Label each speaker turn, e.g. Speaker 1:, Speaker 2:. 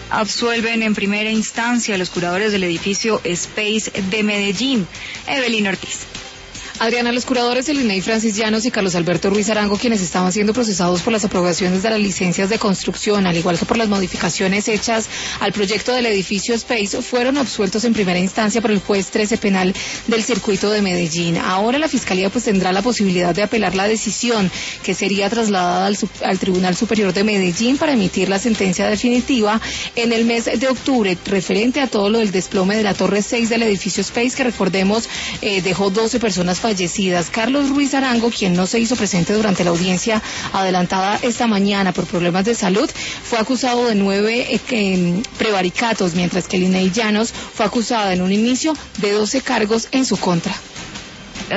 Speaker 1: Absuelven en primera instancia a los curadores del edificio Space de Medellín. Evelyn Ortiz.
Speaker 2: Adriana, los curadores del INEI Francis Llanos y Carlos Alberto Ruiz Arango, quienes estaban siendo procesados por las aprobaciones de las licencias de construcción, al igual que por las modificaciones hechas al proyecto del edificio Space, fueron absueltos en primera instancia por el juez 13 penal del circuito de Medellín. Ahora la Fiscalía tendrá la posibilidad de apelar la decisión, que sería trasladada al Tribunal Superior de Medellín para emitir la sentencia definitiva en el mes de octubre, referente a todo lo del desplome de la torre 6 del edificio Space, que recordemos dejó 12 personas fallecidas. Carlos Ruiz Arango, quien no se hizo presente durante la audiencia adelantada esta mañana por problemas de salud, fue acusado de 9 prevaricatos, mientras que Linei Llanos fue acusada en un inicio de 12 cargos en su contra.